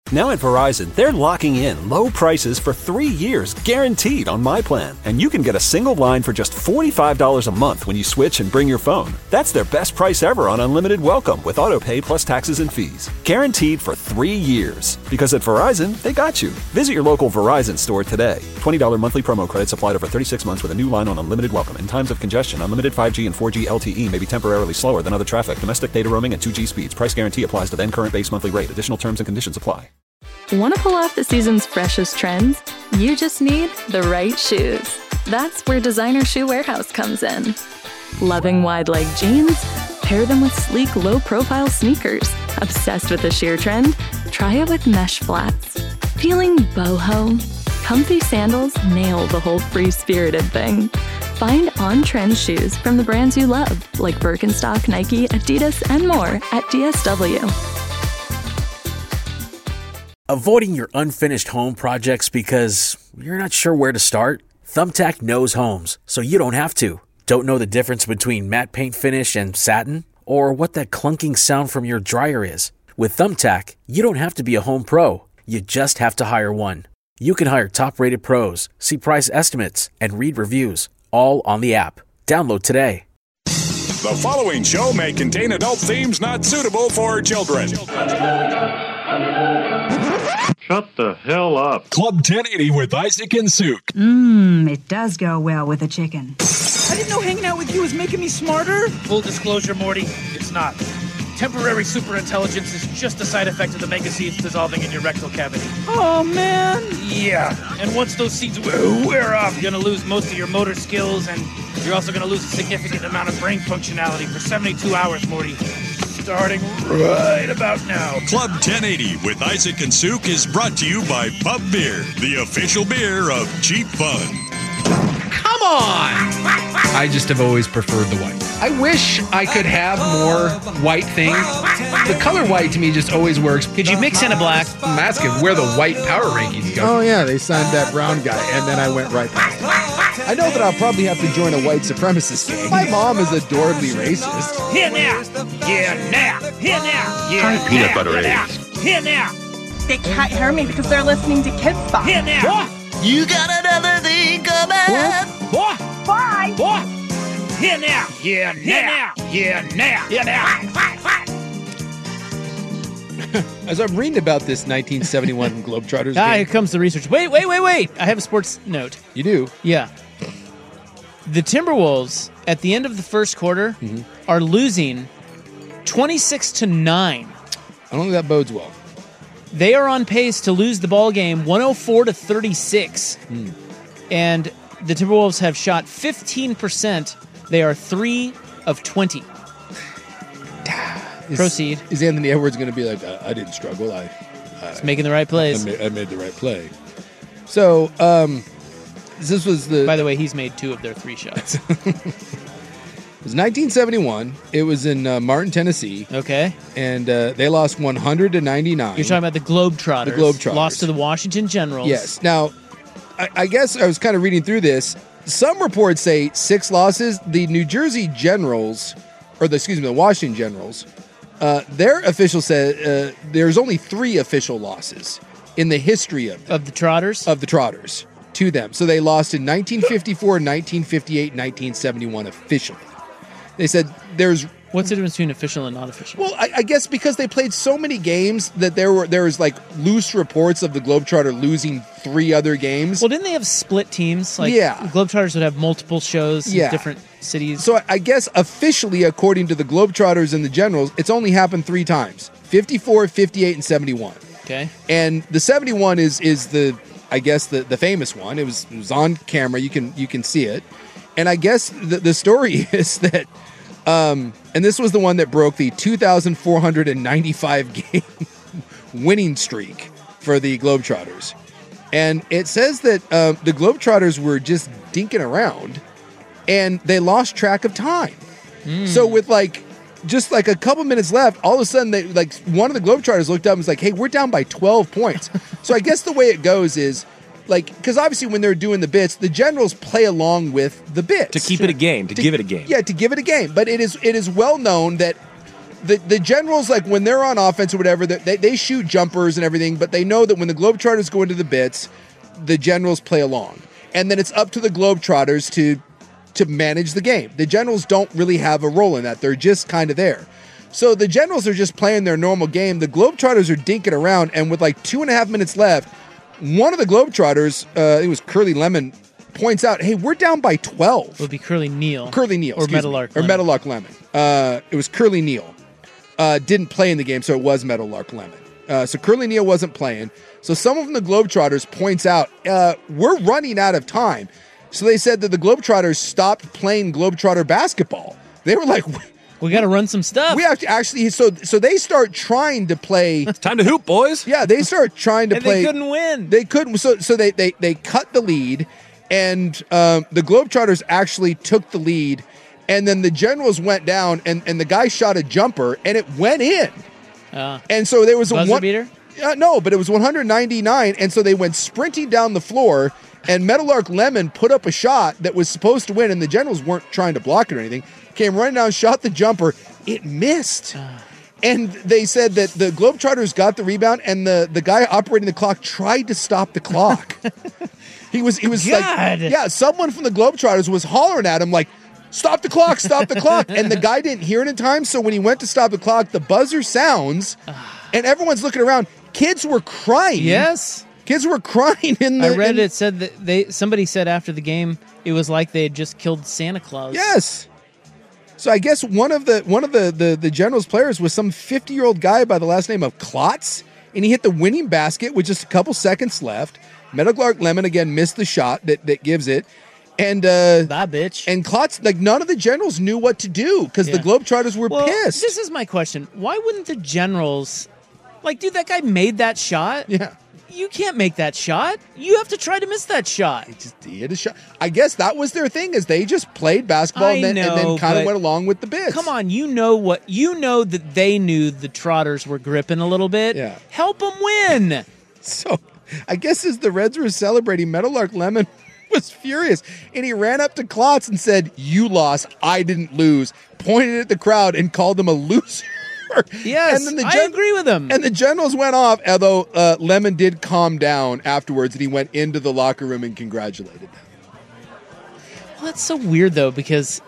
Now at Verizon, they're locking in low prices for 3 years, guaranteed on my plan. And you can get a single line for just $45 a month when you switch and bring your phone. That's their best price ever on unlimited welcome with autopay plus taxes and fees. Guaranteed for 3 years. Because at Verizon, they got you. Visit your local Verizon store today. $20 monthly promo credits applied over 36 months with a new line on unlimited welcome. In times of congestion, unlimited 5G and 4G LTE may be temporarily slower than other traffic. Domestic data roaming at 2G speeds. Price guarantee applies to then current base monthly rate. Additional terms and conditions apply. Want to pull off the season's freshest trends? You just need the right shoes. That's where Designer Shoe Warehouse comes in. Loving wide-leg jeans? Pair them with sleek, low-profile sneakers. Obsessed with the sheer trend? Try it with mesh flats. Feeling boho? Comfy sandals nail the whole free-spirited thing. Find on-trend shoes from the brands you love, like Birkenstock, Nike, Adidas, and more at DSW. Avoiding your unfinished home projects because you're not sure where to start? Thumbtack knows homes, so you don't have to. Don't know the difference between matte paint finish and satin? Or what that clunking sound from your dryer is? With Thumbtack, you don't have to be a home pro. You just have to hire one. You can hire top-rated pros, see price estimates, and read reviews, all on the app. Download today. The following show may contain adult themes not suitable for children. Shut the hell up. Club 1080 with Isaac and Souk. It does go well with a chicken. I didn't know hanging out with you was making me smarter. Full disclosure, Morty, it's not. Temporary superintelligence is just a side effect of the mega seeds dissolving in your rectal cavity. Oh, man. Yeah, and once those seeds wear off, you're going to lose most of your motor skills, and you're also going to lose a significant amount of brain functionality for 72 hours, Morty. Starting right about now. Club 1080 with Isaac and Souk is brought to you by Pub Beer, the official beer of Cheap Fun. Come on! I just have always preferred the white. I wish I could have more white things. The color white to me just always works. Could you mix in a black? I'm asking where the white power rankings go. Oh yeah, they signed that brown guy, and then I went right past it. I know that I'll probably have to join a white supremacist gang. My mom is adorably racist. Here now! Here now! Here now! Here Try peanut butter eggs. Here now! They can't hear me because they're listening to Kids Bop. Here now! You got another thing coming. What? Bye. What? Here now! Here now! Here now! Here now! As I'm reading about this 1971 Globetrotters Ah, game. here comes the research. Wait. I have a sports note. You do? Yeah. The Timberwolves, at the end of the first quarter, are losing 26-9. I don't think that bodes well. They are on pace to lose the ball game 104-36. And the Timberwolves have shot 15%. They are 3 of 20. Proceed. Is Anthony Edwards going to be like, I didn't struggle. He's making the right plays. I made the right play. So, this was the... By the way, he's made 2 of their 3 shots. It was 1971. It was in Martin, Tennessee. Okay. And they lost 100-99. You're talking about the Globetrotters. The Globetrotters. Lost to the Washington Generals. Yes. Now, I guess I was kind of reading through this. Some reports say 6 losses. The New Jersey Generals, the Washington Generals, their official said there's only 3 official losses in the history of the Trotters? Of the Trotters to them. So they lost in 1954, 1958, 1971 officially. They said there's... What's the difference between official and not official? Well, I guess because they played so many games that there was like loose reports of the Globetrotter losing 3 other games. Well, didn't they have split teams? Like, yeah. Globetrotters would have multiple shows in different cities. So I guess officially, according to the Globetrotters and the Generals, it's only happened 3 times. 54, 58, and 71. Okay. And the 71 is the famous one. It was on camera. You can see it. And I guess the story is that and this was the one that broke the 2,495 game winning streak for the Globetrotters. And it says that the Globetrotters were just dinking around and they lost track of time. So with just a couple minutes left, all of a sudden one of the Globetrotters looked up and was like, hey, we're down by 12 points. So I guess the way it goes is because obviously when they're doing the bits, the Generals play along with the bits. To keep it a game, to give it a game. Yeah, to give it a game. But it is well known that the Generals, like when they're on offense or whatever, they shoot jumpers and everything, but they know that when the Globetrotters go into the bits, the Generals play along. And then it's up to the Globetrotters to manage the game. The Generals don't really have a role in that. They're just kind of there. So the Generals are just playing their normal game. The Globetrotters are dinking around, and with like 2.5 minutes left, one of the Globetrotters, it was Curly Lemon, points out, hey, we're down by 12. It would be Curly Neal. Curly Neal. Or Meadowlark Lemon. Or Meadowlark Lemon. It was Curly Neal. Didn't play in the game, so it was Meadowlark Lemon. So Curly Neal wasn't playing. So someone from the Globetrotters points out, we're running out of time. So they said that the Globetrotters stopped playing Globetrotter basketball. They were like, we got to run some stuff. We have to actually, so they start trying to play. It's time to hoop, boys. Yeah, they start trying to and play. They couldn't win. They couldn't. So they cut the lead, and the Globetrotters actually took the lead, and then the Generals went down, and the guy shot a jumper, and it went in. And so there was buzzer beater? No, but it was 199, and so they went sprinting down the floor, and Meadowlark Lemon put up a shot that was supposed to win, and the Generals weren't trying to block it or anything. Came running down, shot the jumper. It missed. And they said that the Globetrotters got the rebound, and the guy operating the clock tried to stop the clock. He was God. like, yeah, someone from the Globetrotters was hollering at him like, stop the clock, stop the clock. And the guy didn't hear it in time, so when he went to stop the clock, the buzzer sounds, and everyone's looking around. Kids were crying. Yes. Kids were crying in the... I read it said that somebody said after the game, it was like they had just killed Santa Claus. Yes. So I guess one of the Generals players was some 50-year-old guy by the last name of Klotz, and he hit the winning basket with just a couple seconds left. Meadowlark Lemon again missed the shot that gives it. And bye, bitch. And Klotz, like none of the Generals knew what to do because the Globetrotters were pissed. This is my question. Why wouldn't the Generals, like, dude, that guy made that shot? Yeah. You can't make that shot. You have to try to miss that shot. He hit a shot. I guess that was their thing, is they just played basketball and then kind of went along with the bits. Come on, you know that they knew the Trotters were gripping a little bit. Yeah. Help them win. So I guess as the Reds were celebrating, Meadowlark Lemon was furious, and he ran up to Klotz and said, "You lost, I didn't lose," pointed at the crowd and called him a loser. Yes, and then I agree with him. And the Generals went off, although Lemon did calm down afterwards, and he went into the locker room and congratulated them. Well, that's so weird, though, because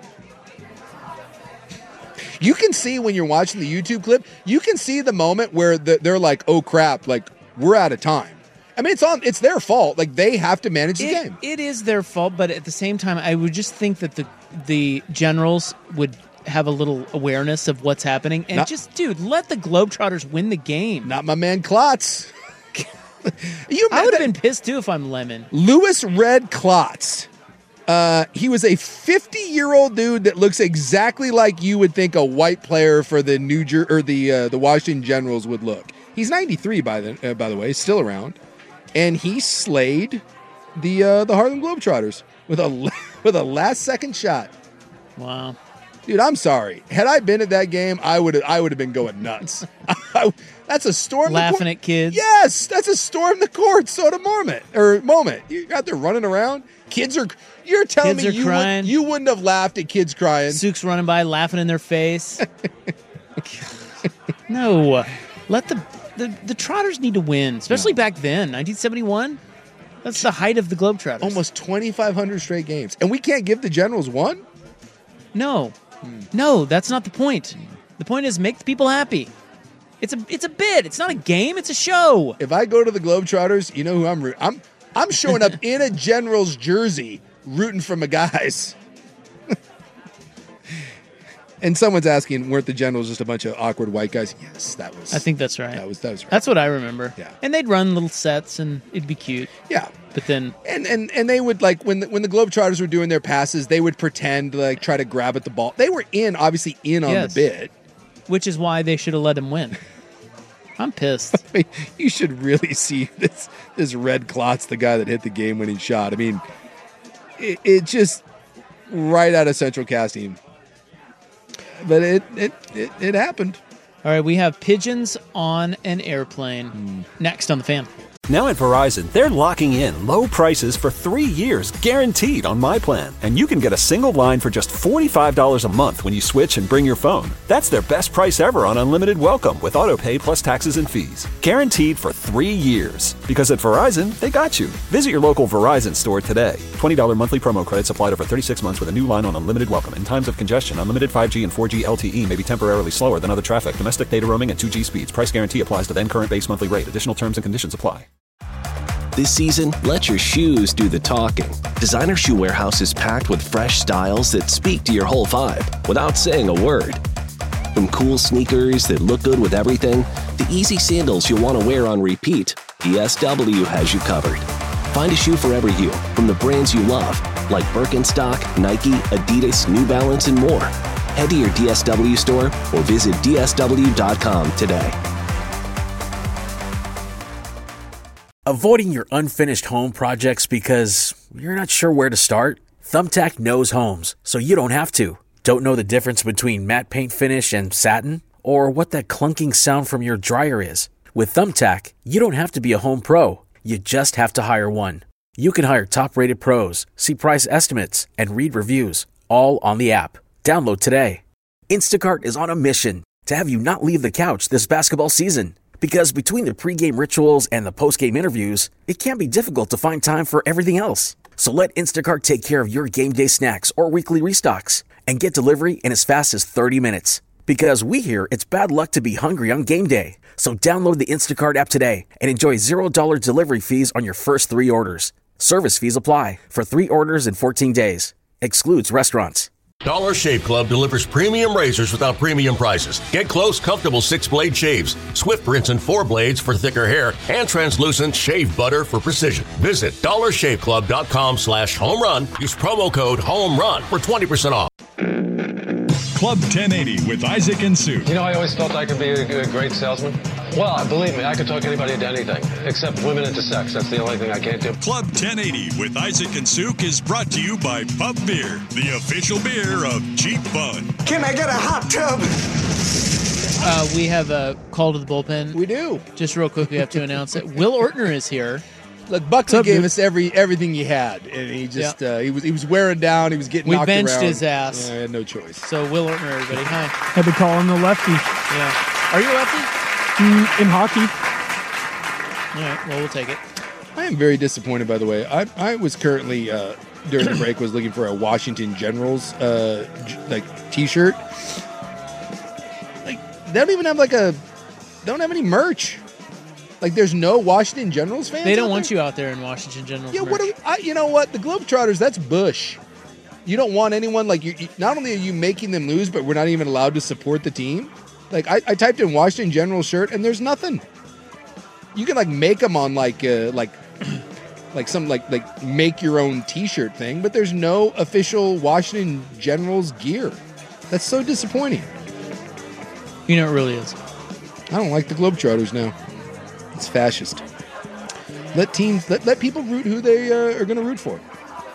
you can see when you're watching the YouTube clip, you can see the moment where they're like, oh, crap, like, we're out of time. I mean, it's their fault. Like, they have to manage the game. It is their fault, but at the same time, I would just think that the Generals would have a little awareness of what's happening and dude, let the Globetrotters win the game. Not my man Klotz. I would have been pissed too if I'm Lemon. Louis Red Klotz. He was a 50-year-old dude that looks exactly like you would think a white player for the the Washington Generals would look. He's 93 by the way, still around, and he slayed the Harlem Globetrotters with a last-second shot. Wow. Dude, I'm sorry. Had I been at that game, I would have been going nuts. That's a storm. Laughing at kids. Yes, that's a storm the court sort of moment. You're out there running around. You're telling me you wouldn't have laughed at kids crying. Sook's running by, laughing in their face. No, let the Trotters need to win, especially back then, 1971. That's the height of the Globetrotters. Almost 2,500 straight games, and we can't give the Generals one. No. No, that's not the point. The point is make the people happy. It's a bit. It's not a game. It's a show. If I go to the Globetrotters, you know who I'm rooting. I'm showing up in a Generals jersey, rooting for my guys. And someone's asking, weren't the Generals just a bunch of awkward white guys? Yes, that was. I think that's right. That was right. That's what I remember. Yeah. And they'd run little sets, and it'd be cute. Yeah. But then, and they would, like, when the Globetrotters were doing their passes, they would pretend to, like, try to grab at the ball. They were obviously in on the bit, which is why they should have let him win. I'm pissed. I mean, you should really see this Red Klotz, the guy that hit the game-winning shot. I mean, it just right out of Central Casting, but it happened. All right, we have pigeons on an airplane next on The Fan. Now at Verizon, they're locking in low prices for 3 years, guaranteed on My Plan. And you can get a single line for just $45 a month when you switch and bring your phone. That's their best price ever on unlimited welcome with auto pay plus taxes and fees. Guaranteed for 3 years. Because at Verizon, they got you. Visit your local Verizon store today. $20 monthly promo credits applied over 36 months with a new line on unlimited welcome. In times of congestion, unlimited 5G and 4G LTE may be temporarily slower than other traffic. Domestic data roaming and 2G speeds. Price guarantee applies to then current base monthly rate. Additional terms and conditions apply. This season, let your shoes do the talking. Designer Shoe Warehouse is packed with fresh styles that speak to your whole vibe without saying a word. From cool sneakers that look good with everything, to easy sandals you'll want to wear on repeat, DSW has you covered. Find a shoe for every you from the brands you love, like Birkenstock, Nike, Adidas, New Balance, and more. Head to your DSW store or visit DSW.com today. Avoiding your unfinished home projects because you're not sure where to start? Thumbtack knows homes, so you don't have to. Don't know the difference between matte paint finish and satin? Or what that clunking sound from your dryer is? With Thumbtack, you don't have to be a home pro. You just have to hire one. You can hire top-rated pros, see price estimates, and read reviews, all on the app. Download today. Instacart is on a mission to have you not leave the couch this basketball season. Because between the pregame rituals and the postgame interviews, it can be difficult to find time for everything else. So let Instacart take care of your game day snacks or weekly restocks and get delivery in as fast as 30 minutes. Because we hear it's bad luck to be hungry on game day. So download the Instacart app today and enjoy $0 delivery fees on your first 3 orders. Service fees apply for 3 orders in 14 days. Excludes restaurants. Dollar Shave Club delivers premium razors without premium prices. Get close, comfortable 6-blade shaves, swift rinse and 4 blades for thicker hair, and translucent shave butter for precision. Visit dollarshaveclub.com/home run. Use promo code HOMERUN for 20% off. Club 1080 with Isaac and Sue. You know, I always felt I could be a great salesman. Well, believe me, I could talk anybody into anything, except women into sex. That's the only thing I can't do. Club 1080 with Isaac and Suk is brought to you by Pub Beer, the official beer of Cheap Fun. Can I get a hot tub? We have a call to the bullpen. We do. Just real quick, we have to announce that Will Ortner is here. Look, Buxton gave us everything he had, and he just he was wearing down. He was getting knocked around. We benched his ass. Yeah, I had no choice. So Will Ortner, everybody, hi. Had to call him the lefty. Yeah. Are you a lefty? In hockey. All right. Well, we'll take it. I am very disappointed, by the way. I was currently during the break was looking for a Washington Generals T-shirt. Like they don't even have don't have any merch. Like, there's no Washington Generals fans. They don't want you out there in Washington Generals. Yeah, merch. You know what? The Globetrotters, that's Bush. You don't want anyone like you. Not only are you making them lose, but we're not even allowed to support the team. Like, I typed in Washington Generals shirt, and there's nothing. You can make them on some make your own T-shirt thing, but there's no official Washington Generals gear. That's so disappointing. You know, it really is. I don't like the Globetrotters now. It's fascist. Let people root who they are going to root for.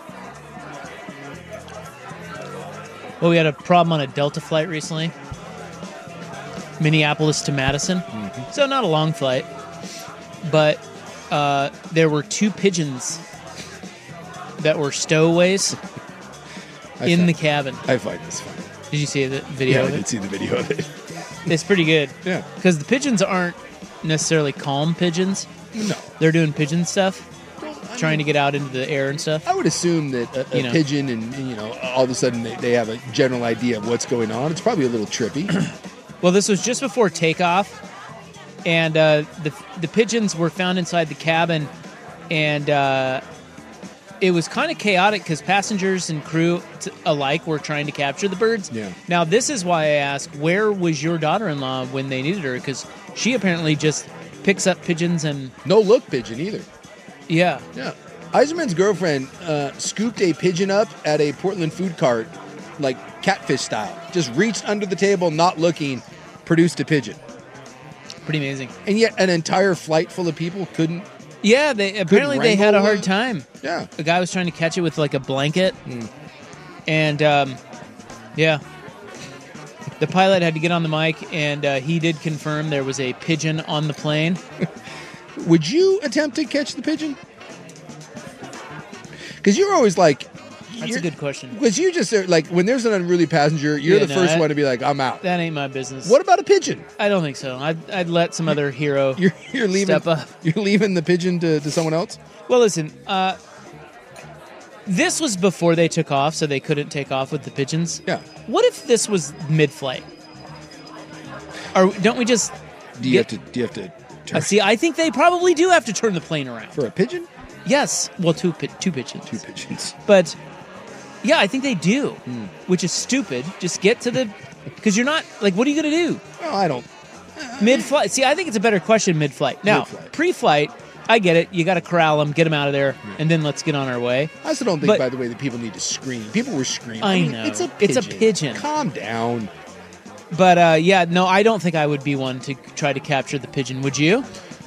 Well, we had a problem on a Delta flight recently. Minneapolis to Madison. Mm-hmm. So not a long flight. But there were 2 pigeons that were stowaways in the cabin. I find this funny. Did you see the video of it? I did see the video of it. It's pretty good. Yeah. Because the pigeons aren't necessarily calm pigeons. No. They're doing pigeon stuff. Trying to get out into the air and stuff. I would assume that a pigeon and all of a sudden they have a general idea of what's going on. It's probably a little trippy. Well, this was just before takeoff, and the pigeons were found inside the cabin, and it was kind of chaotic because passengers and crew alike were trying to capture the birds. Yeah. Now, this is why I asked, where was your daughter-in-law when they needed her? Because she apparently just picks up pigeons and... No look pigeon either. Yeah. Yeah. Eiserman's girlfriend scooped a pigeon up at a Portland food cart, like catfish style. Just reached under the table, not looking, produced a pigeon. Pretty amazing. And yet an entire flight full of people couldn't. Yeah, they had a hard time. Yeah. The guy was trying to catch it with like a blanket. And yeah. The pilot had to get on the mic, and he did confirm there was a pigeon on the plane. Would you attempt to catch the pigeon? Because you're always like... That's a good question. Because you just are, like, when there's an unruly passenger, you're the first one to be like, I'm out. That ain't my business. What about a pigeon? I don't think so. I'd let some other hero you're leaving, step up. You're leaving the pigeon to someone else? Well, listen, this was before they took off, so they couldn't take off with the pigeons. Yeah. What if this was mid-flight? Or don't we just... Do you have to turn? See, I think they probably do have to turn the plane around. For a pigeon? Yes. Well, two pigeons. Two pigeons. But, yeah, I think they do, which is stupid. Just get to the... Because you're not... Like, what are you going to do? Well, I don't... Mid-flight. See, I think it's a better question mid-flight. Now, pre-flight, I get it. You got to corral them, get them out of there, and then let's get on our way. I also don't think, by the way, that people need to scream. People were screaming. I know. It's a pigeon. It's a pigeon. Calm down. But, yeah, no, I don't think I would be one to try to capture the pigeon. Would you?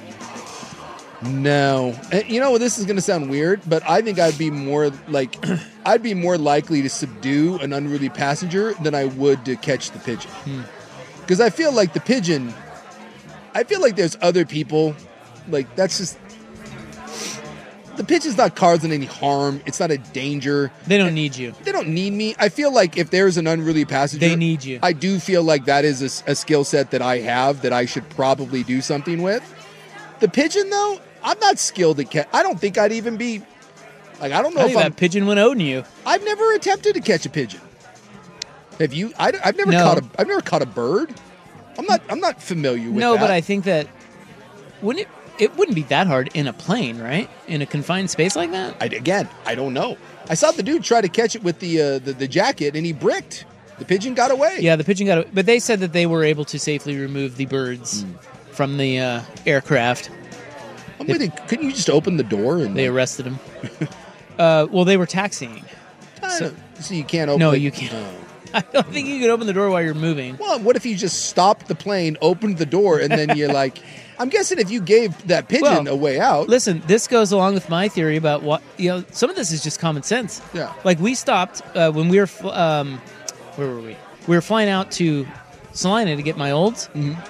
No. You know, this is going to sound weird, but I think I'd be more like... I'd be more likely to subdue an unruly passenger than I would to catch the pigeon. Because I feel like the pigeon... I feel like there's other people... Like, that's just... The pigeon's not causing any harm. It's not a danger. They don't need you. They don't need me. I feel like if there's an unruly passenger... They need you. I do feel like that is a skill set that I have that I should probably do something with. The pigeon, though, I'm not skilled at catch. I don't think I'd even be... Like, I don't know if that pigeon would own you. I've never attempted to catch a pigeon. Have you? I've never caught a bird. I'm not familiar with that. No, but I think that... It wouldn't be that hard in a plane, right? In a confined space like that? I don't know. I saw the dude try to catch it with the jacket, and he bricked. The pigeon got away. Yeah, the pigeon got away. But they said that they were able to safely remove the birds from the aircraft. Couldn't you just open the door? And they arrested him. Well, they were taxiing. So you can't open No, it? you can't. I don't think you could open the door while you're moving. Well, what if you just stopped the plane, opened the door, and then you're like... I'm guessing if you gave that pigeon a way out... Listen, this goes along with my theory about what... some of this is just common sense. Yeah. Like, we stopped when we were... where were we? We were flying out to Salina to get my olds.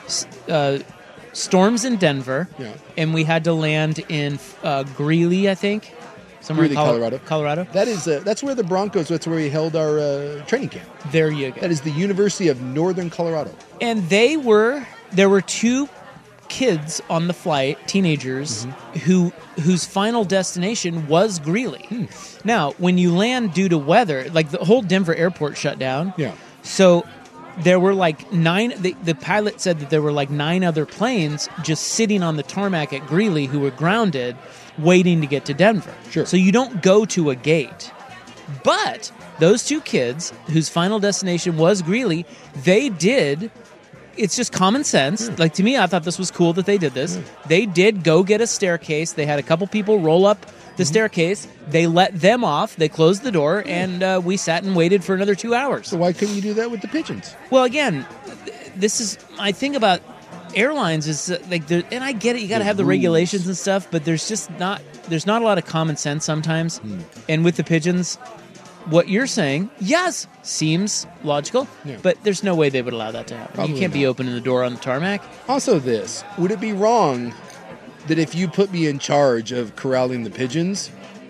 Storms in Denver. Yeah. And we had to land in Greeley, I think. Somewhere in Colorado. That's where the Broncos... That's where we held our training camp. There you go. That is the University of Northern Colorado. And there were two... kids on the flight, teenagers, whose final destination was Greeley. Now, when you land due to weather, like the whole Denver airport shut down. Yeah. So there were like 9. The pilot said that there were like 9 other planes just sitting on the tarmac at Greeley who were grounded, waiting to get to Denver. Sure. So you don't go to a gate. But those 2 kids, whose final destination was Greeley, they did. It's just common sense. Like, to me, I thought this was cool that they did this. They did go get a staircase. They had a couple people roll up the staircase. They let them off. They closed the door, and we sat and waited for another 2 hours. So why couldn't you do that with the pigeons? Well, again, this is my thing about airlines is like, and I get it. You got to have the regulations and stuff, but there's not a lot of common sense sometimes. And with the pigeons, what you're saying, yes, seems logical, but there's no way they would allow that to happen. Probably you can't be opening the door on the tarmac. Also would it be wrong that if you put me in charge of corralling the pigeons,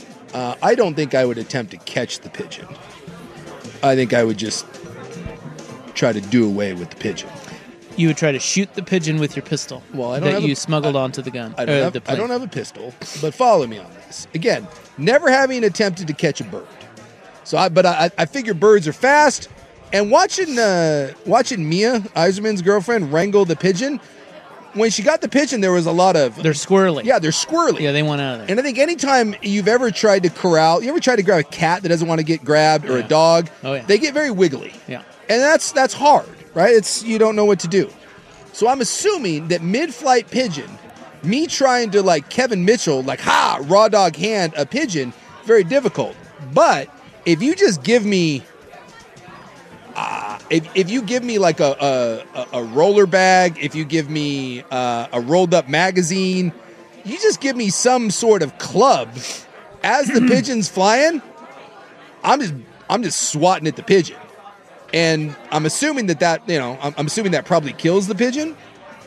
I don't think I would attempt to catch the pigeon. I think I would just try to do away with the pigeon. You would try to shoot the pigeon with your pistol you smuggled onto the gun. I don't have a pistol, but follow me on this. Again, never having attempted to catch a bird. So, I figure birds are fast, and watching Mia Eiserman's girlfriend wrangle the pigeon. When she got the pigeon, there was a lot of... They're squirrely. Yeah, they're squirrely. Yeah, they want out of there. And I think anytime you've ever tried to corral... You ever tried to grab a cat that doesn't want to get grabbed or a dog? Oh, yeah. They get very wiggly. Yeah. And that's hard, right? You don't know what to do. So I'm assuming that mid-flight pigeon, me trying to, like, Kevin Mitchell, like, raw dog hand a pigeon, very difficult. But if you just give me... If you give me like a roller bag, if you give me a rolled up magazine, you just give me some sort of club as the pigeon's flying, I'm just swatting at the pigeon. And I'm assuming that I'm assuming that probably kills the pigeon.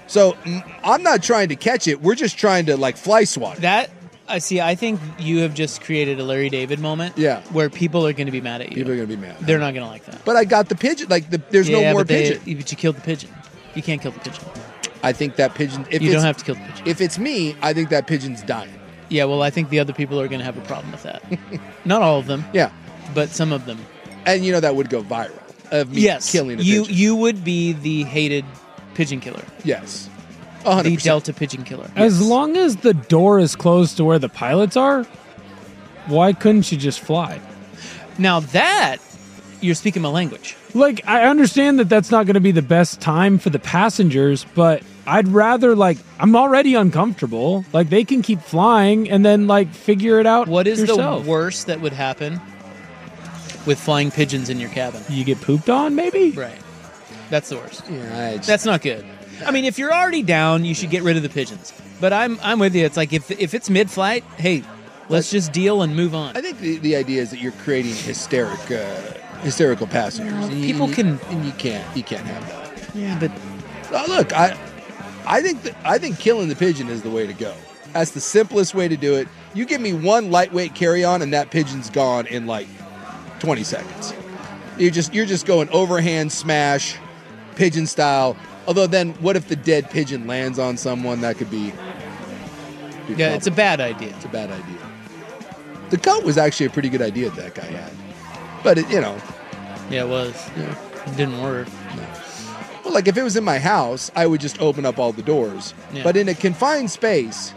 So I'm not trying to catch it. We're just trying to like fly swat it. That I see. I think you have just created a Larry David moment. Yeah. Where people are going to be mad at you. People are going to be mad. They're not going to like that. But I got the pigeon. Like there's no more pigeon. But you killed the pigeon. You can't kill the pigeon. I think that pigeon. You don't have to kill the pigeon. If it's me, I think that pigeon's dying. Yeah. Well, I think the other people are going to have a problem with that. Not all of them. Yeah. But some of them. And that would go viral of me killing a pigeon. You would be the hated pigeon killer. Yes. 100%. The Delta pigeon killer. As long as the door is closed to where the pilots are, why couldn't you just fly? Now that you're speaking my language. Like, I understand that that's not going to be the best time for the passengers, but I'd rather, I'm already uncomfortable. Like, they can keep flying and then, figure it out What is yourself. the worst that would happen with flying pigeons in your cabin? You get pooped on, maybe? Right. That's the worst. Yeah, that's not good. I mean, if you're already down, you should get rid of the pigeons. But I'm with you. It's like if it's mid-flight, hey, let's just deal and move on. I think the idea is that you're creating hysterical passengers. People can, and you can't have that. Yeah, but look, I think killing the pigeon is the way to go. That's the simplest way to do it. You give me one lightweight carry-on, and that pigeon's gone in 20 seconds. You're just going overhand smash, pigeon style. Although then, what if the dead pigeon lands on someone? That could be yeah, it's a bad idea. It's a bad idea. The coat was actually a pretty good idea that guy had. But, Yeah, it was. Yeah. It didn't work. No. Well, if it was in my house, I would just open up all the doors. Yeah. But in a confined space,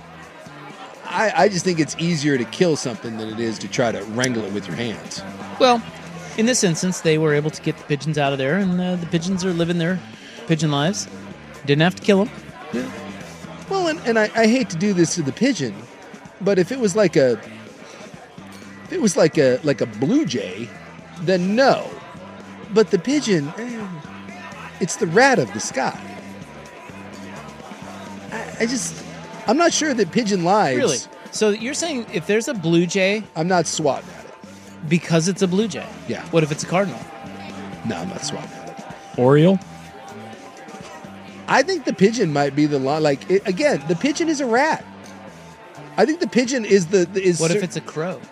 I just think it's easier to kill something than it is to try to wrangle it with your hands. Well, in this instance, they were able to get the pigeons out of there, and the pigeons are living their pigeon lives. Didn't have to kill them. Yeah. Well, and I hate to do this to the pigeon, but if it was like a blue jay, then no. But the pigeon, it's the rat of the sky. I'm not sure that pigeon lives. Really? So you're saying if there's a blue jay, I'm not swatting at it because it's a blue jay. Yeah. What if it's a cardinal? No, I'm not swatting at it. Oriole? I think the pigeon might be the line. Again, the pigeon is a rat. I think the pigeon is What if it's a crow?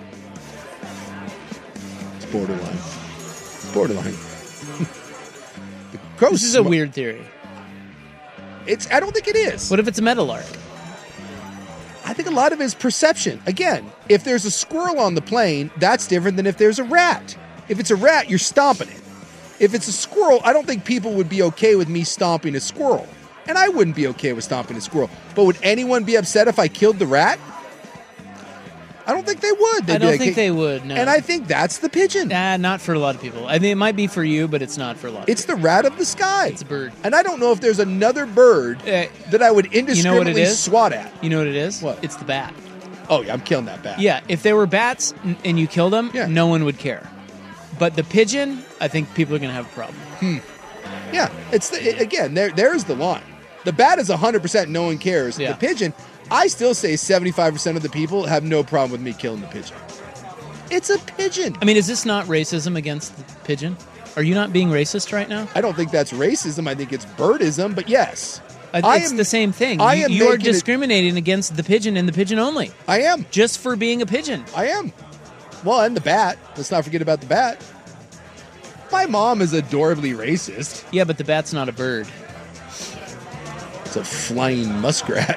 It's borderline. Borderline. The crow's This is a weird theory. I don't think it is. What if it's a meadowlark? I think a lot of it is perception. Again, if there's a squirrel on the plane, that's different than if there's a rat. If it's a rat, you're stomping it. If it's a squirrel, I don't think people would be okay with me stomping a squirrel. And I wouldn't be okay with stomping a squirrel. But would anyone be upset if I killed the rat? I don't think they would. I don't think they would, no. And I think that's the pigeon. Not for a lot of people. I mean, it might be for you, but it's not for a lot of It's the rat of the sky. It's a bird. And I don't know if there's another bird that I would indiscriminately swat at. You know what it is? What? It's the bat. Oh, yeah, I'm killing that bat. Yeah, if there were bats and you killed them, no one would care. But the pigeon, I think people are going to have a problem. Yeah, again, there's the line. The bat is 100% no one cares. Yeah. The pigeon, I still say 75% of the people have no problem with me killing the pigeon. It's a pigeon. I mean, is this not racism against the pigeon? Are you not being racist right now? I don't think that's racism. I think it's birdism, but yes. It's the same thing. You are discriminating against the pigeon and the pigeon only. I am. Just for being a pigeon. I am. Well, and the bat. Let's not forget about the bat. My mom is adorably racist. Yeah, but the bat's not a bird. It's a flying muskrat.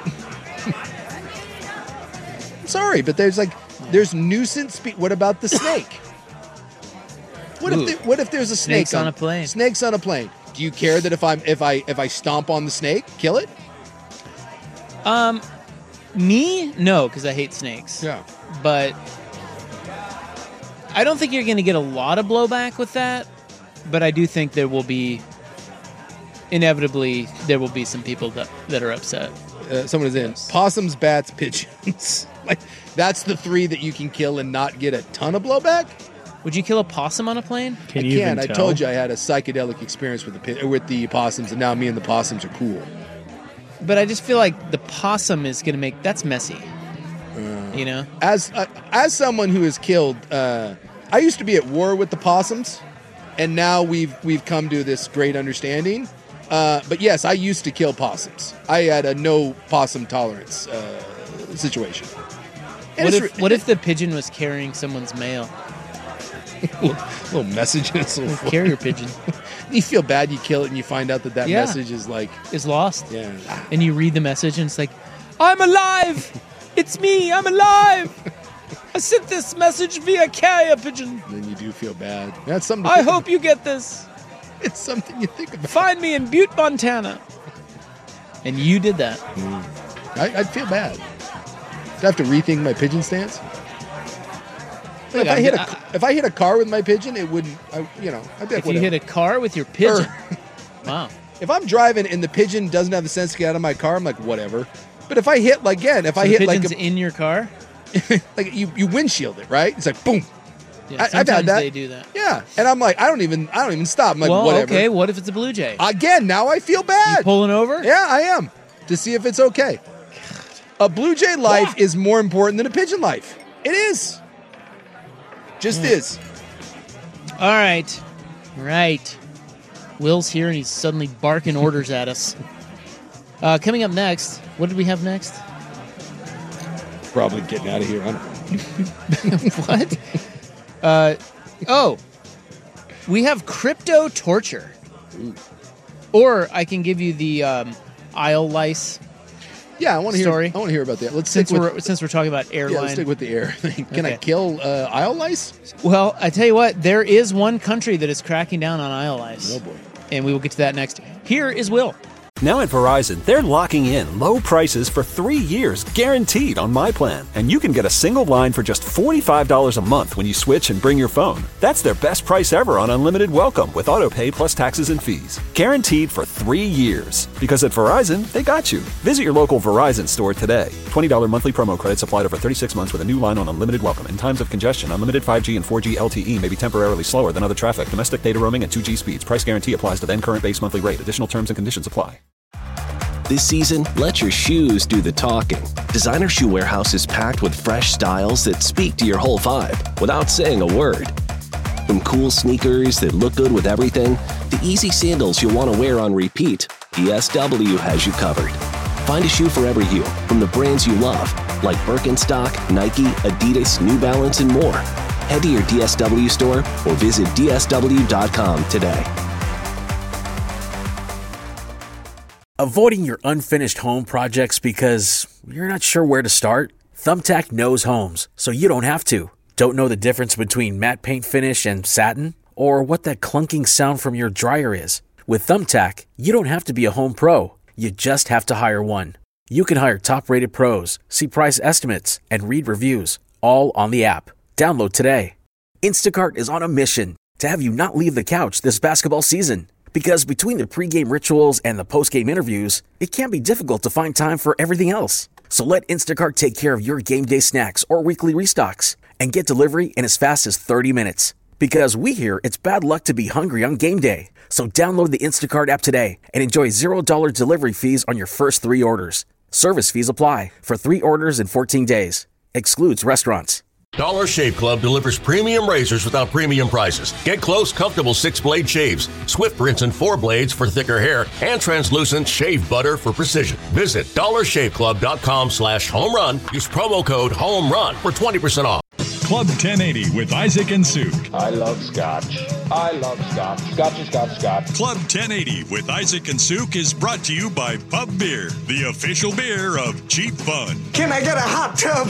Sorry, but there's nuisance. What about the snake? What if there's a snake Snakes on a plane? Snakes on a plane. Do you care that if I stomp on the snake, kill it? Me? No, because I hate snakes. Yeah. But I don't think you're going to get a lot of blowback with that. But I do think inevitably, there will be some people that are upset. Someone is in. Possums, bats, pigeons. That's the three that you can kill and not get a ton of blowback? Would you kill a possum on a plane? I can. I told you I had a psychedelic experience with the possums, and now me and the possums are cool. But I just feel like the possum is going to that's messy. You know? As someone who has killed, I used to be at war with the possums, and now we've come to this great understanding. But yes, I used to kill possums. I had a no possum tolerance situation. And What if the pigeon was carrying someone's mail? little messages, little carrier pigeon. You feel bad. You kill it, and you find out that message is lost. Yeah, and you read the message, and it's like, "I'm alive! It's me! I'm alive! I sent this message via carrier pigeon." And then you do feel bad. That's something. I hope you get this. It's something you think about. Find me in Butte, Montana. And you did that. I'd feel bad. Do I have to rethink my pigeon stance? Look, if I hit a car with my pigeon, it wouldn't. I'd be like, if you hit a car with your pigeon, wow. If I'm driving and the pigeon doesn't have the sense to get out of my car, I'm like, whatever. But if I hit the pigeon's in your car, like you windshield it, right? It's like boom. Yeah, I've had that. They do that. Yeah, and I'm like, I don't even stop. I'm like, well, whatever. Okay, what if it's a blue jay? Again, now I feel bad. You pulling over? Yeah, I am, to see if it's okay. A blue jay life is more important than a pigeon life. It is. Just is. All right. Right. Will's here and he's suddenly barking orders at us. Coming up next, what did we have next? Probably getting out of here. I don't know. What? We have crypto torture. Or I can give you the Isle lice. Yeah, I want to hear. Story. I want to hear about that. Since we're talking about airline. Yeah, let's stick with the air thing. Can I kill Isle lice? Well, I tell you what, there is one country that is cracking down on Isle lice. Oh boy. And we will get to that next. Here is Will. Now at Verizon, they're locking in low prices for 3 years, guaranteed on my plan. And you can get a single line for just $45 a month when you switch and bring your phone. That's their best price ever on unlimited welcome with autopay plus taxes and fees. Guaranteed for 3 years. Because at Verizon, they got you. Visit your local Verizon store today. $20 monthly promo credits applied over 36 months with a new line on unlimited welcome. In times of congestion, unlimited 5G and 4G LTE may be temporarily slower than other traffic. Domestic data roaming and 2G speeds. Price guarantee applies to then current base monthly rate. Additional terms and conditions apply. This season, let your shoes do the talking. Designer Shoe Warehouse is packed with fresh styles that speak to your whole vibe without saying a word. From cool sneakers that look good with everything, to easy sandals you'll want to wear on repeat, DSW has you covered. Find a shoe for every you from the brands you love, like Birkenstock, Nike, Adidas, New Balance, and more. Head to your DSW store or visit DSW.com today. Avoiding your unfinished home projects because you're not sure where to start? Thumbtack knows homes, so you don't have to. Don't know the difference between matte paint finish and satin? Or what that clunking sound from your dryer is? With Thumbtack, you don't have to be a home pro. You just have to hire one. You can hire top-rated pros, see price estimates, and read reviews, all on the app. Download today. Instacart is on a mission to have you not leave the couch this basketball season. Because between the pregame rituals and the postgame interviews, it can be difficult to find time for everything else. So let Instacart take care of your game day snacks or weekly restocks and get delivery in as fast as 30 minutes. Because we hear it's bad luck to be hungry on game day. So download the Instacart app today and enjoy $0 delivery fees on your first 3 orders. Service fees apply for 3 orders in 14 days. Excludes restaurants. Dollar Shave Club delivers premium razors without premium prices. Get close, comfortable 6-blade shaves, Swift rinse and 4 blades for thicker hair, and translucent shave butter for precision. Visit dollarshaveclub.com/home-run. Use promo code HOME-RUN for 20% off. Club 1080 with Isaac and Suk. I love scotch. I love scotch. Scotch, scotch, scotch. Club 1080 with Isaac and Suk is brought to you by Pub Beer, the official beer of Cheap Fun. Can I get a hot tub?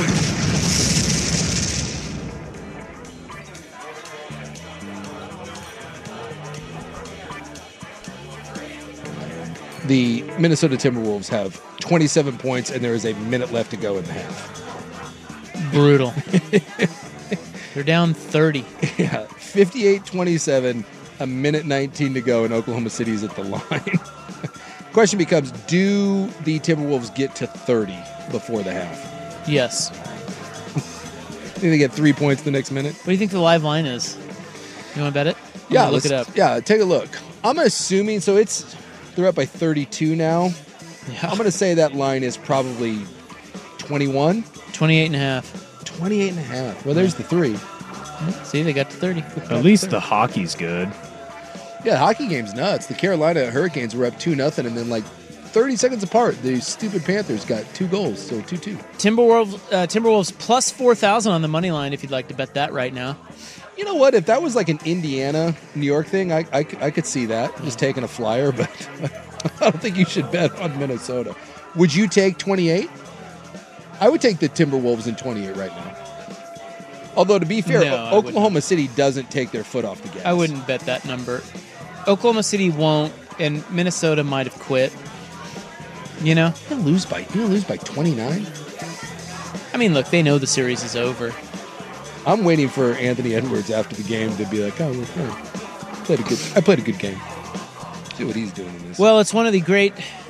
The Minnesota Timberwolves have 27 points, and there is a minute left to go in the half. Brutal. They're down 30. Yeah, 58-27, a minute 19 to go, and Oklahoma City's at the line. Question becomes, do the Timberwolves get to 30 before the half? Yes. Think they get 3 points the next minute? What do you think the live line is? You want to bet it? Yeah, look it up. Yeah, take a look. I'm assuming, so they're up by 32 now. Yeah. I'm going to say that line is probably 21. 28 and a half. 28 and a half. Well, there's the 3. See, they got to 30. At least the hockey's good. Yeah, hockey game's nuts. The Carolina Hurricanes were up 2-0, and then like 30 seconds apart, the stupid Panthers got 2 goals, so 2-2. Timberwolves plus 4,000 on the money line if you'd like to bet that right now. You know what? If that was like an Indiana, New York thing, I could see that. Just taking a flyer, but I don't think you should bet on Minnesota. Would you take 28? I would take the Timberwolves in 28 right now. Although, to be fair, No, Oklahoma City doesn't take their foot off the gas. I wouldn't bet that number. Oklahoma City won't, and Minnesota might have quit. You know? You're gonna lose by 29? I mean, look, they know the series is over. I'm waiting for Anthony Edwards after the game to be like, "Oh, look, I played a good game." See what he's doing in this. Well, it's one of the great.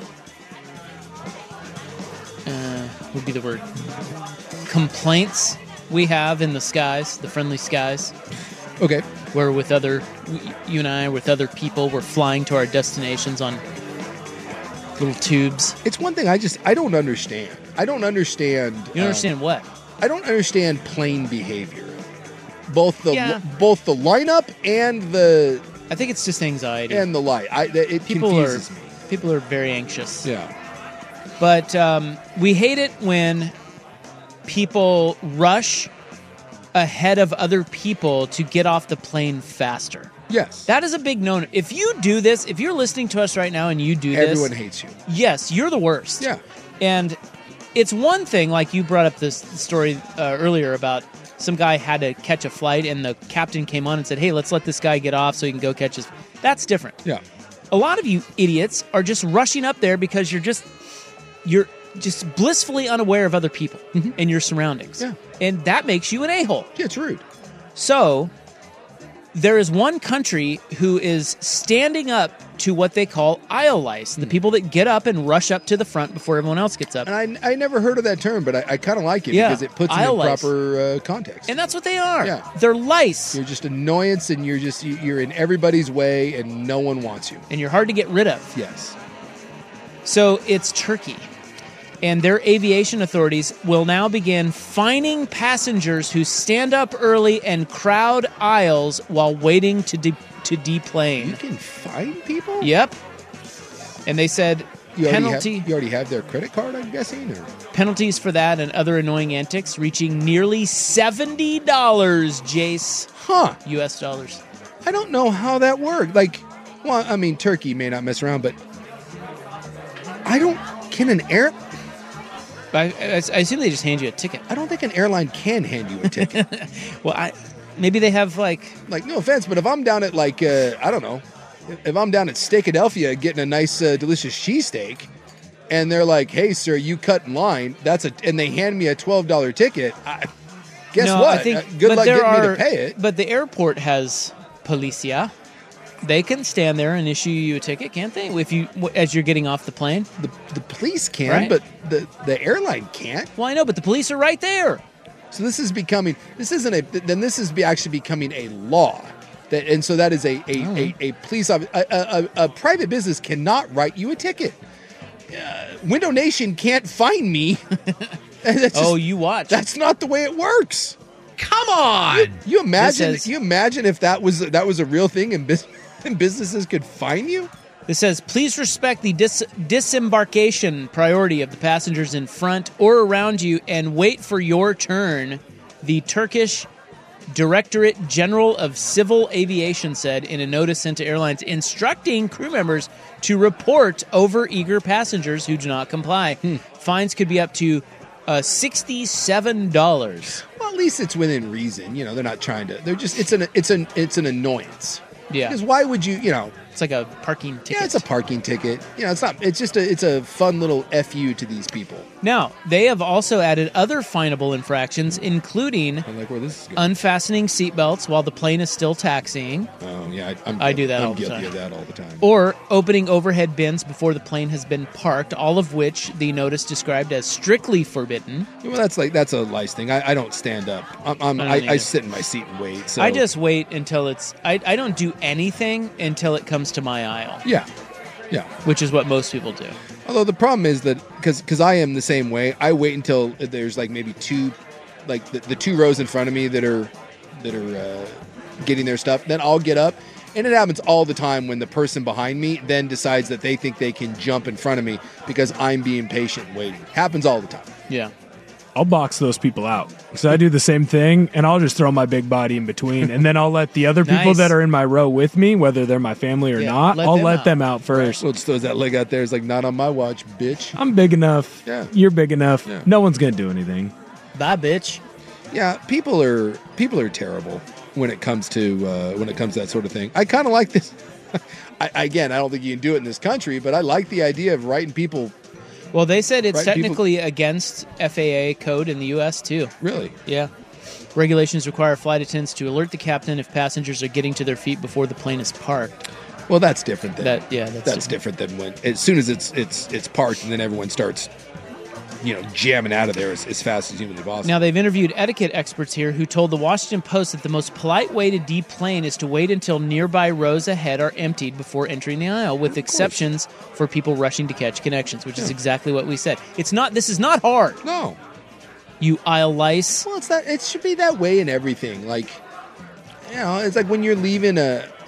What would be the word? Complaints we have in the skies, the friendly skies. Okay. Where you and I, with other people, we're flying to our destinations on little tubes. It's one thing I don't understand. I don't understand. You don't understand what? I don't understand plane behavior. Both the lineup and the. I think it's just anxiety and the light. It confuses me. People are very anxious. Yeah. But we hate it when people rush ahead of other people to get off the plane faster. Yes. That is a big no-no. If you do this, if you're listening to us right now and you do this... Everyone hates you. Yes, you're the worst. Yeah. And it's one thing, like you brought up this story earlier about some guy had to catch a flight and the captain came on and said, hey, let's let this guy get off so he can go catch his... That's different. Yeah. A lot of you idiots are just rushing up there because you're just blissfully unaware of other people and your surroundings. Yeah. And that makes you an a-hole. Yeah, it's rude. So, there is one country who is standing up to what they call aisle lice, the people that get up and rush up to the front before everyone else gets up. And I never heard of that term, but I kind of like it because it puts it in proper context. And that's what they are. Yeah. They're lice. You're just annoyance, and you're in everybody's way, and no one wants you. And you're hard to get rid of. Yes. So it's Turkey. And their aviation authorities will now begin fining passengers who stand up early and crowd aisles while waiting to deplane. You can fine people? Yep. And they said you penalty. You already have their credit card, I'm guessing? Or? Penalties for that and other annoying antics reaching nearly $70, Jace. Huh. U.S. dollars. I don't know how that worked. Turkey may not mess around, but can an air... I assume they just hand you a ticket. I don't think an airline can hand you a ticket. Well, maybe they have like no offense, but if I'm down at I don't know, if I'm down at Steakadelphia getting a nice delicious cheesesteak, and they're like, "Hey, sir, you cut in line," and they hand me a $12 ticket. Guess what? I think, good luck getting me to pay it. But the airport has policia. They can stand there and issue you a ticket, can't they? As you're getting off the plane, the police can, right? But the airline can't. Well, I know, but the police are right there. So this is becoming. This is actually becoming a law. That is a police officer. A private business cannot write you a ticket. Window Nation can't fine me. You watch. That's not the way it works. Come on. You imagine? You imagine if that was a real thing and businesses could fine you? This says, please respect the disembarkation priority of the passengers in front or around you and wait for your turn, the Turkish Directorate General of Civil Aviation said in a notice sent to airlines instructing crew members to report overeager passengers who do not comply. Fines could be up to $67. Well, at least it's within reason. They're not trying to. They're just. It's an annoyance. Yeah. Because why would you? It's like a parking ticket. Yeah, it's a parking ticket. It's not. It's just it's a fun little FU to these people. Now they have also added other finable infractions, including where this is going. Unfastening seatbelts while the plane is still taxiing. Oh yeah, I do that. I'm all the guilty time. of that all the time. Or opening overhead bins before the plane has been parked. All of which the notice described as strictly forbidden. Well, that's a lice thing. I don't stand up. I sit in my seat and wait. So I just wait until it's. I don't do anything until it comes to my aisle. Yeah. Which is what most people do. Although the problem is that because I am the same way, I wait until there's maybe two, the 2 rows in front of me that are getting their stuff. Then I'll get up And it happens all the time when the person behind me then decides that they think they can jump in front of me because I'm being patient and waiting. Happens all the time. Yeah. I'll box those people out. So I do the same thing, and I'll just throw my big body in between, and then I'll let the other people Nice. that are in my row with me, whether they're my family or not, I'll let them out first. Well, just throws that leg out there. It's like, not on my watch, bitch. I'm big enough. Yeah. You're big enough. Yeah. No one's gonna do anything. Bye, bitch. Yeah, people are terrible when it comes to that sort of thing. I kind of like this. I don't think you can do it in this country, but I like the idea of writing people. Well, they said it's Right, people- technically against FAA code in the U.S. too. Really? Yeah. Regulations require flight attendants to alert the captain if passengers are getting to their feet before the plane is parked. Well, that's different. That's different than when as soon as it's parked and then everyone starts, jamming out of there as fast as humanly possible. Now, they've interviewed etiquette experts here who told the Washington Post that the most polite way to deplane is to wait until nearby rows ahead are emptied before entering the aisle, with exceptions for people rushing to catch connections, which is exactly what we said. This is not hard. No. You aisle lice. Well, it should be that way in everything. Like, it's like when you're leaving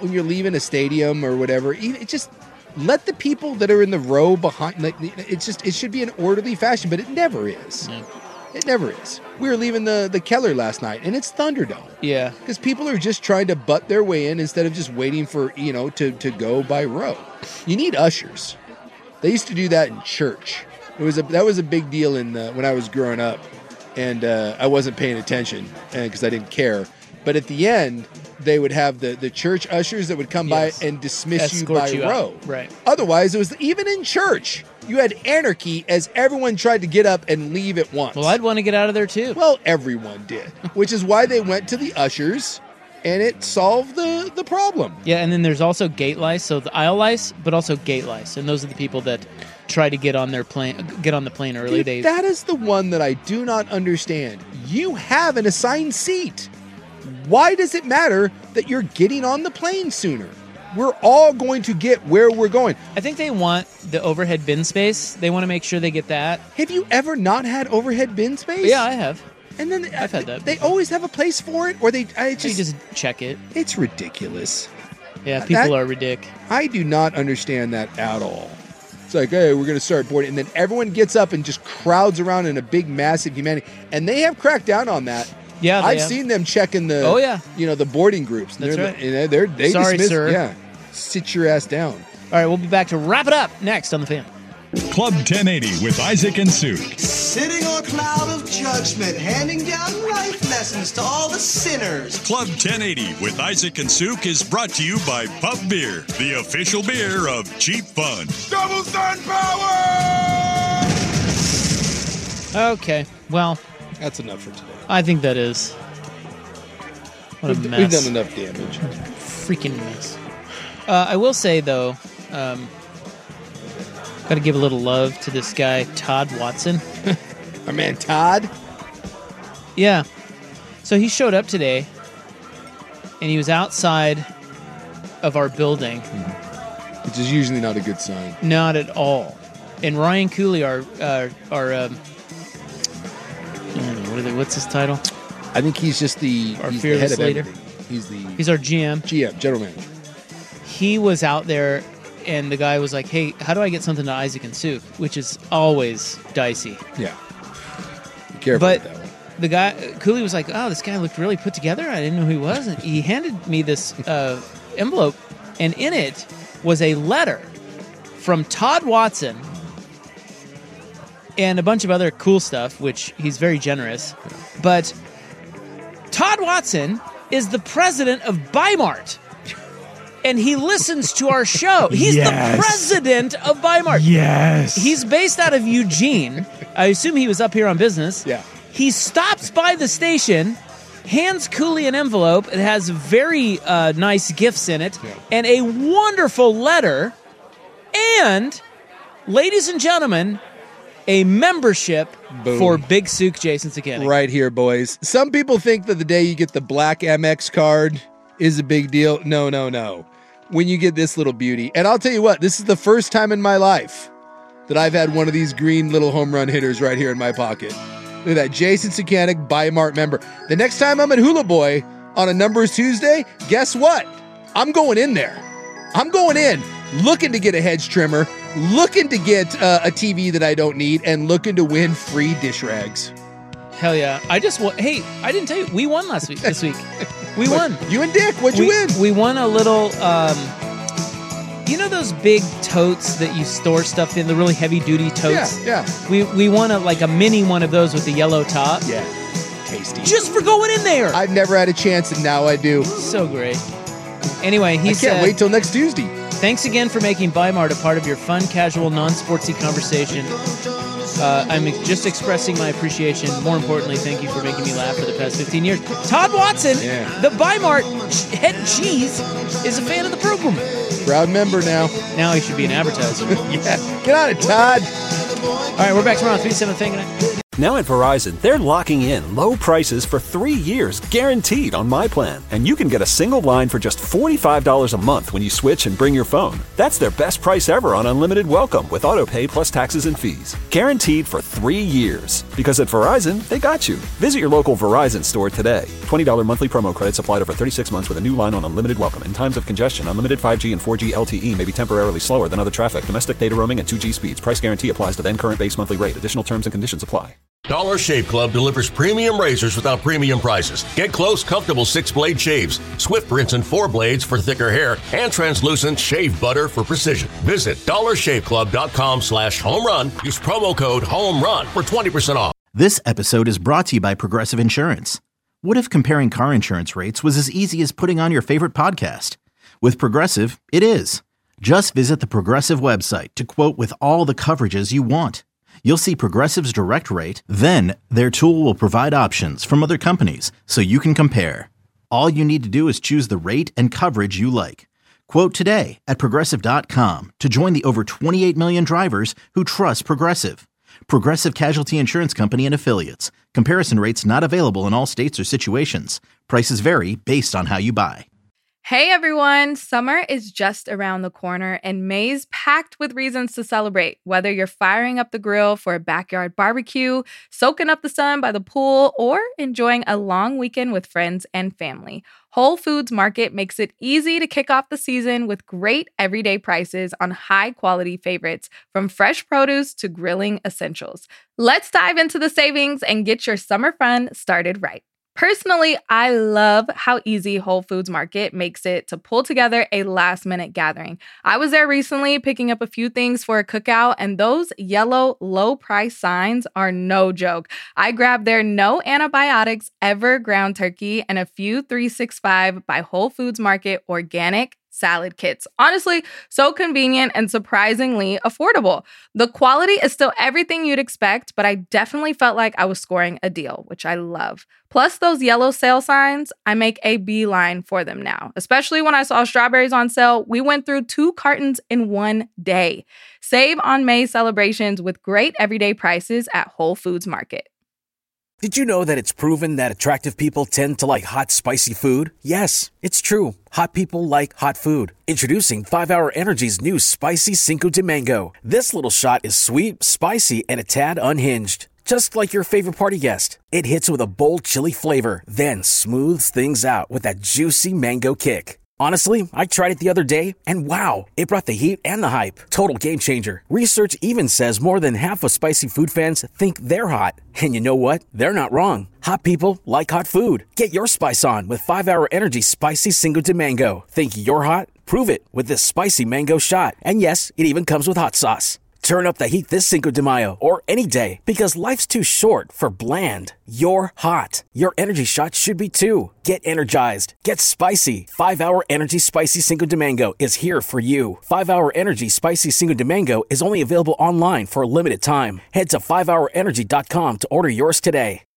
a stadium or whatever. It just let the people that are in the row behind. Like, it should be an orderly fashion, but it never is. Yeah. It never is. We were leaving the Keller last night, and it's Thunderdome. Yeah, because people are just trying to butt their way in instead of just waiting for to go by row. You need ushers. They used to do that in church. That was a big deal when I was growing up. And I wasn't paying attention because I didn't care. But at the end, they would have the church ushers that would come by and dismiss you Escort by you out. row. Right. Otherwise, it was even in church, you had anarchy as everyone tried to get up and leave at once. Well, I'd want to get out of there too. Well, everyone did, which is why they went to the ushers, and it solved the problem. Yeah, and then there's also gate lice, so the aisle lice, but also gate lice, and those are the people that try to get on the plane early. Dude, that is the one that I do not understand. You have an assigned seat. Why does it matter that you're getting on the plane sooner? We're all going to get where we're going. I think they want the overhead bin space. They want to make sure they get that. Have you ever not had overhead bin space? Yeah, I have. And then I've had that. They always have a place for it, or you just check it. It's ridiculous. Yeah, people are ridiculous. I do not understand that at all. It's like, hey, we're going to start boarding. And then everyone gets up and just crowds around in a big, massive humanity. And they have cracked down on that. Yeah, I've seen them checking the the boarding groups. That's right. They Sorry, dismiss, sir. Yeah, sit your ass down. All right, we'll be back to wrap it up next on The Fan. Club 1080 with Isaac and Suk. Sitting on a cloud of judgment, handing down life lessons to all the sinners. Club 1080 with Isaac and Suk is brought to you by Pub Beer, the official beer of Cheap Fun. Double Sun Power! Okay, well, that's enough for today. I think that is. What a mess. We've done enough damage. Freaking mess. I will say, though, got to give a little love to this guy, Todd Watson. Our man Todd? Yeah. So he showed up today, and he was outside of our building. Which is usually not a good sign. Not at all. And Ryan Cooley, what's his title? I think he's just our he's fearless the head of leader. everything. He's our GM. General manager. He was out there, and the guy was like, "Hey, how do I get something to Isaac and Suk?" Which is always dicey. Yeah. Be careful with that one. The guy Cooley was like, "Oh, this guy looked really put together. I didn't know who he was." And he handed me this envelope, and in it was a letter from Todd Watson and a bunch of other cool stuff, which he's very generous. But Todd Watson is the president of Bimart, and he listens to our show. He's the president of Bimart. Yes. He's based out of Eugene. I assume he was up here on business. Yeah. He stops by the station, hands Cooley an envelope. It has very nice gifts in it, and a wonderful letter. And, ladies and gentlemen, a membership for Big Suk Jason Sakenic. Right here, boys. Some people think that the day you get the black MX card is a big deal. No. When you get this little beauty. And I'll tell you what, this is the first time in my life that I've had one of these green little home run hitters right here in my pocket. Look at that. Jason Sakenic, Bimart member. The next time I'm at Hula Boy on a Numbers Tuesday, guess what? I'm going in there. I'm going in looking to get a hedge trimmer, looking to get a TV that I don't need, and looking to win free dish rags. Hell yeah. I didn't tell you, we won this week. We won. You and Dick, what'd you win? We won a little, you know those big totes that you store stuff in, the really heavy-duty totes? Yeah. We won a mini one of those with the yellow top. Yeah. Tasty. Just for going in there. I've never had a chance, and now I do. So great. Anyway, he said... I can't wait till next Tuesday. Thanks again for making Weimart a part of your fun, casual, non-sportsy conversation. I'm just expressing my appreciation. More importantly, thank you for making me laugh for the past 15 years. Todd Watson, the Weimart head cheese, is a fan of the program. Proud member now. Now he should be an advertiser. Yeah. Get on it, Todd. All right, we're back tomorrow on 3-7 Thing. Now at Verizon, they're locking in low prices for 3 years, guaranteed on My Plan. And you can get a single line for just $45 a month when you switch and bring your phone. That's their best price ever on unlimited welcome with autopay plus taxes and fees. Guaranteed for 3 years. Because at Verizon, they got you. Visit your local Verizon store today. $20 monthly promo credits applied over 36 months with a new line on unlimited welcome. In times of congestion, unlimited 5G and 4G LTE may be temporarily slower than other traffic. Domestic data roaming and 2G speeds. Price guarantee applies to then current base monthly rate. Additional terms and conditions apply. Dollar Shave Club delivers premium razors without premium prices. Get close, comfortable 6-blade shaves, Swift rinse and 4 blades for thicker hair, and translucent shave butter for precision. Visit dollarshaveclub.com/homerun. Use promo code HOMERUN for 20% off. This episode is brought to you by Progressive Insurance. What if comparing car insurance rates was as easy as putting on your favorite podcast? With Progressive, it is. Just visit the Progressive website to quote with all the coverages you want. You'll see Progressive's direct rate, then their tool will provide options from other companies so you can compare. All you need to do is choose the rate and coverage you like. Quote today at Progressive.com to join the over 28 million drivers who trust Progressive. Progressive Casualty Insurance Company and Affiliates. Comparison rates not available in all states or situations. Prices vary based on how you buy. Hey everyone, summer is just around the corner and May's packed with reasons to celebrate. Whether you're firing up the grill for a backyard barbecue, soaking up the sun by the pool, or enjoying a long weekend with friends and family, Whole Foods Market makes it easy to kick off the season with great everyday prices on high-quality favorites, from fresh produce to grilling essentials. Let's dive into the savings and get your summer fun started right. Personally, I love how easy Whole Foods Market makes it to pull together a last-minute gathering. I was there recently picking up a few things for a cookout, and those yellow low-price signs are no joke. I grabbed their no antibiotics ever ground turkey and a few 365 by Whole Foods Market organic salad kits. Honestly, so convenient and surprisingly affordable. The quality is still everything you'd expect, but I definitely felt like I was scoring a deal, which I love. Plus those yellow sale signs, I make a beeline for them now. Especially when I saw strawberries on sale, we went through 2 cartons in one day. Save on May celebrations with great everyday prices at Whole Foods Market. Did you know that it's proven that attractive people tend to like hot, spicy food? Yes, it's true. Hot people like hot food. Introducing 5-Hour Energy's new Spicy Cinco de Mango. This little shot is sweet, spicy, and a tad unhinged. Just like your favorite party guest. It hits with a bold chili flavor, then smooths things out with that juicy mango kick. Honestly, I tried it the other day, and wow, it brought the heat and the hype. Total game changer. Research even says more than half of spicy food fans think they're hot. And you know what? They're not wrong. Hot people like hot food. Get your spice on with 5-Hour Energy Spicy Cinco de Mango. Think you're hot? Prove it with this spicy mango shot. And yes, it even comes with hot sauce. Turn up the heat this Cinco de Mayo or any day, because life's too short for bland. You're hot. Your energy shot should be too. Get energized. Get spicy. 5-Hour Energy Spicy Cinco de Mango is here for you. 5-Hour Energy Spicy Cinco de Mango is only available online for a limited time. Head to 5hourenergy.com to order yours today.